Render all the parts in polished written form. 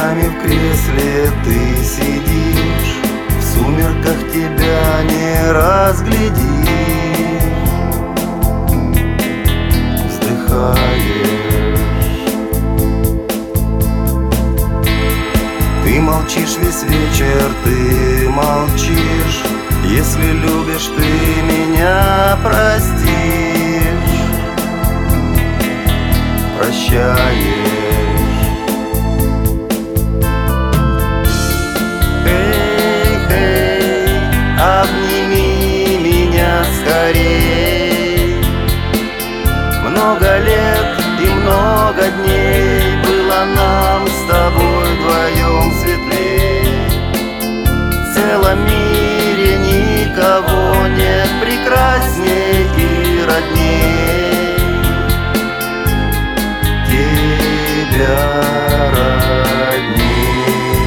нами в кресле ты сидишь, в сумерках тебя не разглядишь. Вздыхаешь, ты молчишь весь вечер, ты молчишь. Если любишь, ты меня простишь. Прощаешь. Обними меня скорей. Много лет и много дней было нам с тобой вдвоем светлей. В целом мире никого нет прекрасней и родней тебя, родней.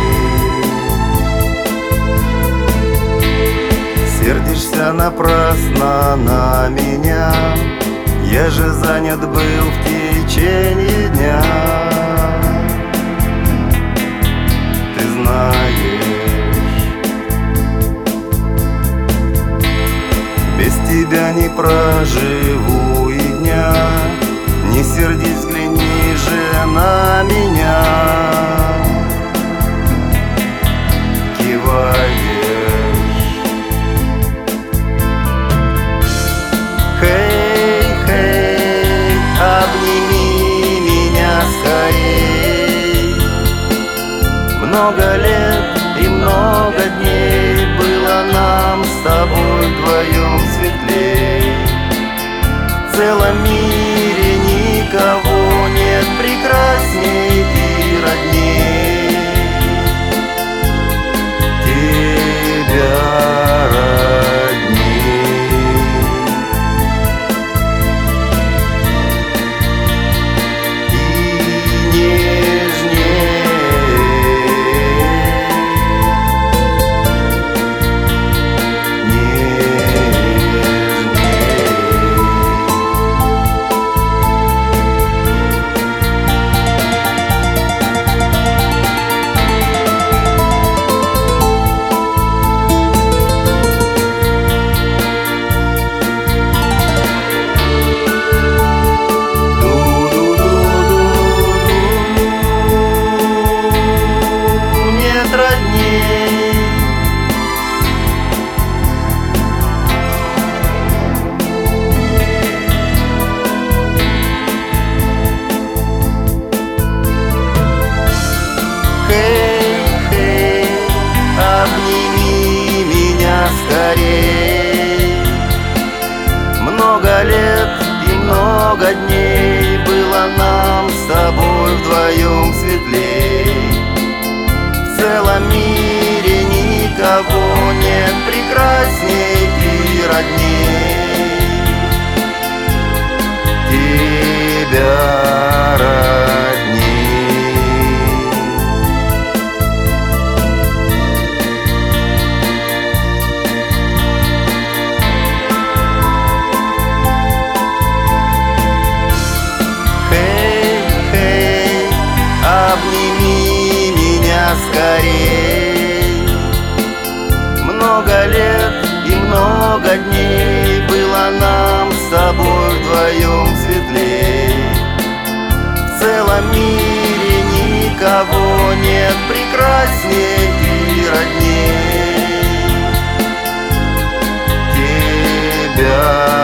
Сердишься напрасно на меня, я же занят был в течение дня. Ты знаешь, без тебя не проживу и дня. Не сердись, взгляни же на меня. Киваешь. Обними меня скорей. Много лет и много дней было нам с тобой вдвоем светлей. В целом мире никого нет прекрасней и родней тебя, родней. Обними меня скорей. Много лет и много дней было нам с тобой вдвоем светлей. В целом мире никого нет прекрасней и родней тебя, родней. Обними меня скорей. Много лет и много дней было нам с тобой вдвоем светлей. В целом мире никого нет прекрасней и родней тебя.